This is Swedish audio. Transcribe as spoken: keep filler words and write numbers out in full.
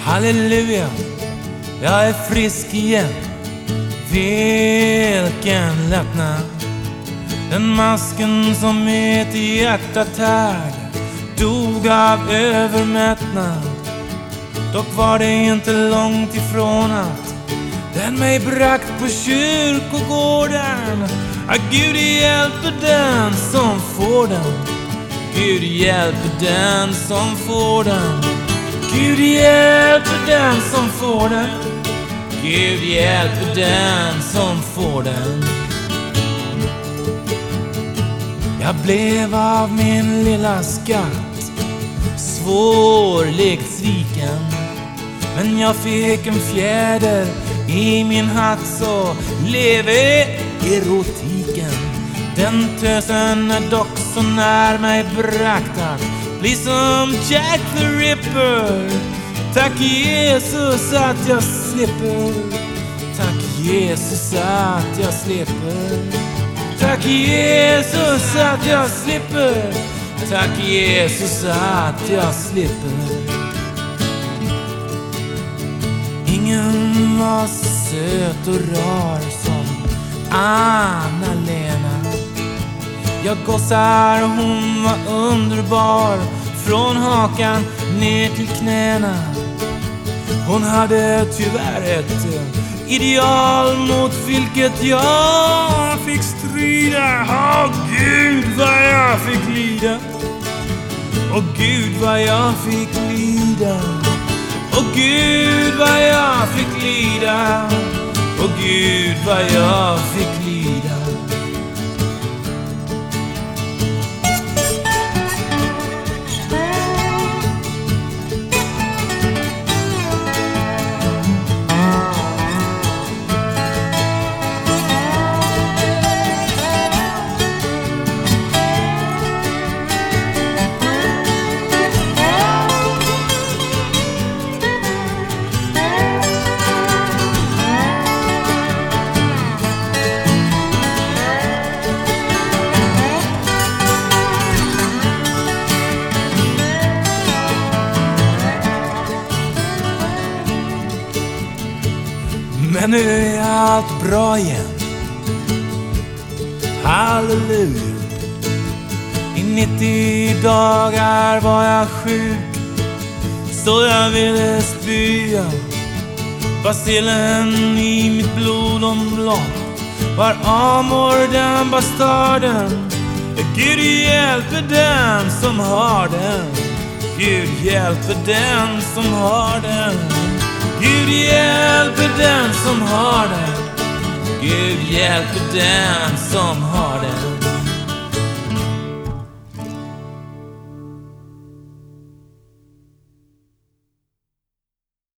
Halleluja, jag är frisk igen. Vilken lättnad. Den masken som mitt hjärta tärde dog av övermättnad. Dock var det inte långt ifrån att den mig bragt på kyrkogården. Ah, Gud hjälper den som får den. Gud hjälper den som får den. Gud hjälper den som får den. Gud hjälper den som får den. Jag blev av min lilla skatt svårligt sviken. Men jag fick en fjäder i min hatt, så leve erotiken. Den tösen är dock så när mig brakt att bli som Jack the Ripper. Tack Jesus att jag slipper. Tack Jesus att jag slipper. Tack Jesus att jag slipper. Tack Jesus att jag slipper. Ingen var så söt och rar som Anna-Lena. Jag gossar, hon var underbar från hakan ner till knäna. Hon hade tyvärr ett ideal mot vilket jag fick strida. Åh Gud vad jag fick lida. Åh Gud vad jag fick lida. Åh Gud vad jag fick lida. Åh Gud vad jag fick lida. Men nu är allt bra igen. Halleluja. I nittio dagar var jag sjuk, så jag ville spya. Bacillen i mitt blodomlopp var Amor den bastarden. Gud hjälper den som har den. Gud hjälper den som har den. Gud hjälper den som har den. Gud hjälper den som har